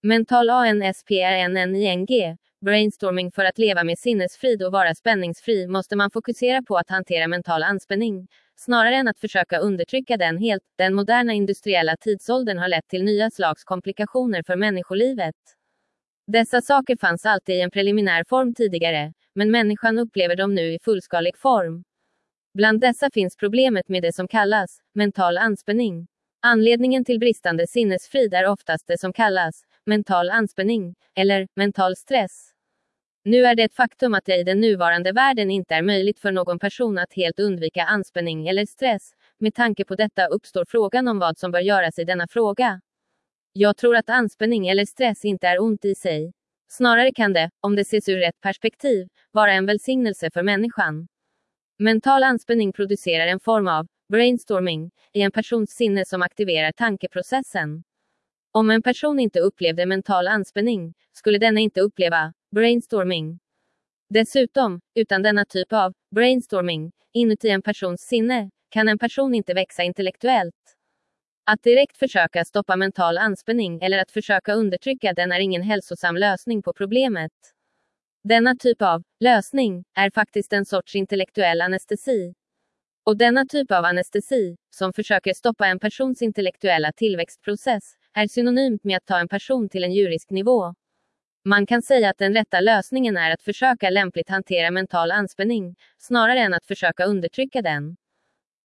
Mental ANSPRNNING, brainstorming. För att leva med sinnesfrid och vara spänningsfri måste man fokusera på att hantera mental anspänning, snarare än att försöka undertrycka den helt. Den moderna industriella tidsåldern har lett till nya slags komplikationer för människolivet. Dessa saker fanns alltid i en preliminär form tidigare, men människan upplever dem nu i fullskalig form. Bland dessa finns problemet med det som kallas mental anspänning. Anledningen till bristande sinnesfrid är oftast det som kallas mental anspänning, eller mental stress. Nu är det ett faktum att det i den nuvarande världen inte är möjligt för någon person att helt undvika anspänning eller stress. Med tanke på detta uppstår frågan om vad som bör göras i denna fråga. Jag tror att anspänning eller stress inte är ont i sig. Snarare kan det, om det ses ur rätt perspektiv, vara en välsignelse för människan. Mental anspänning producerar en form av brainstorming i en persons sinne som aktiverar tankeprocessen. Om en person inte upplevde mental anspänning, skulle denna inte uppleva brainstorming. Dessutom, utan denna typ av brainstorming inuti en persons sinne, kan en person inte växa intellektuellt. Att direkt försöka stoppa mental anspänning eller att försöka undertrycka den är ingen hälsosam lösning på problemet. Denna typ av lösning är faktiskt en sorts intellektuell anestesi. Och denna typ av anestesi, som försöker stoppa en persons intellektuella tillväxtprocess, är synonymt med att ta en person till en djurisk nivå. Man kan säga att den rätta lösningen är att försöka lämpligt hantera mental anspänning, snarare än att försöka undertrycka den.